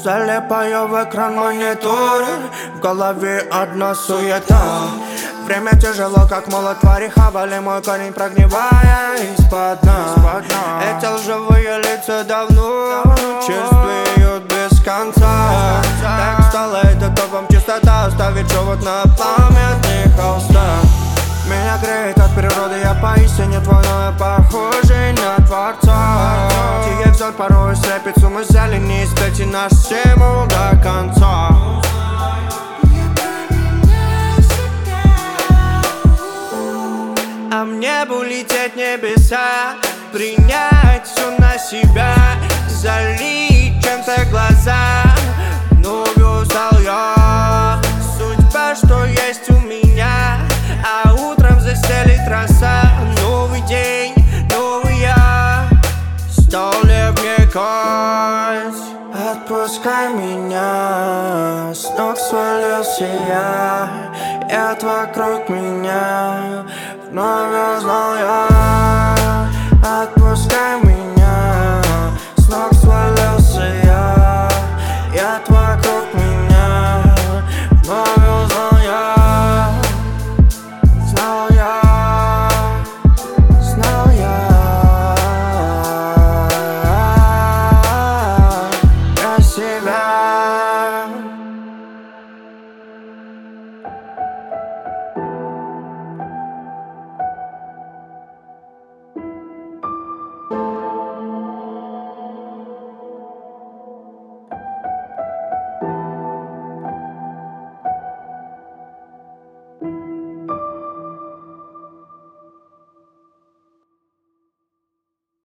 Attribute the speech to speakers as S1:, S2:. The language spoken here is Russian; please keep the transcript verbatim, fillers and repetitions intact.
S1: Залипаю в экран монитора, в голове одна суета. Время тяжело, как молот хавали мой корень, прогнивая из-под дна. Эти лживые лица давно чувствуют без конца. Так стало это топом чистота, оставить живот на памятных холстах. Меня греет от природы, я поистине твой, но я похожий на Творца. Тихий взор порой слепит с ума зелени, испейте наш стимул до конца. А мне бы улететь в небеса, принять все на себя, залить чем-то глаза. Вновь устал я, судьба, что есть у меня. А утром застелит роса, новый день, новый я. Стал ли мне кость? Отпускай меня, с ног свалился я, и от вокруг меня вновь узнал я.